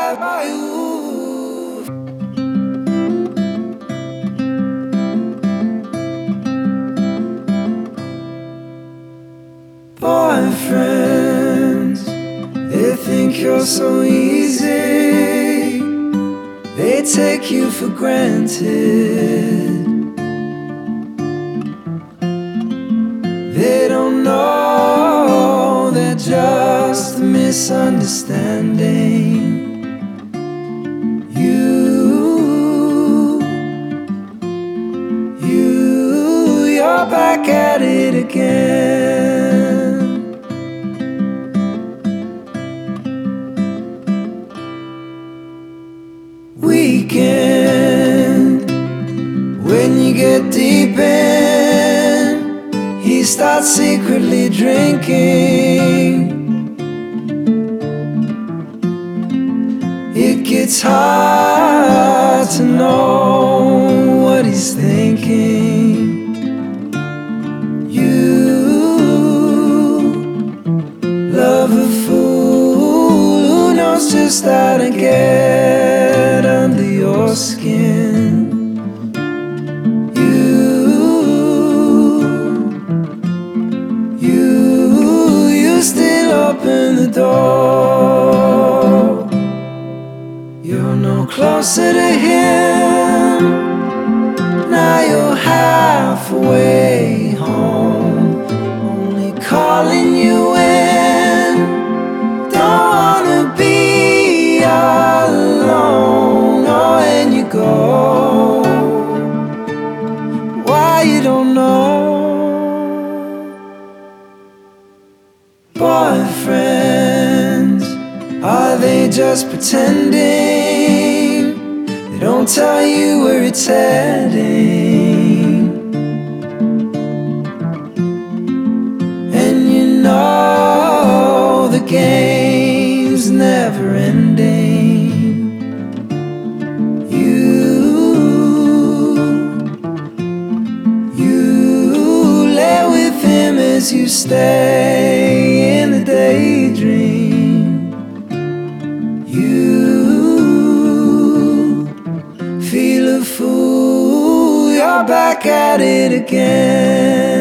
by you. Boyfriends, they think you're so easy, they take you for granted. They don't know they're just a misunderstanding. You're back at it again. Weekend, when you get deep in, he starts secretly drinking. It gets hard to know what he's thinking. Love a fool who knows just how to get under your skin. You still open the door. You're no closer to him. Now you're halfway home, only calling you in. Don't wanna be alone. Oh, and you go. Why you don't know? Boyfriends, are they just pretending? They don't tell you where it's heading. And you know the game's never ending. You lay with him as you stay in the daydream. You feel a fool, you're back at it again.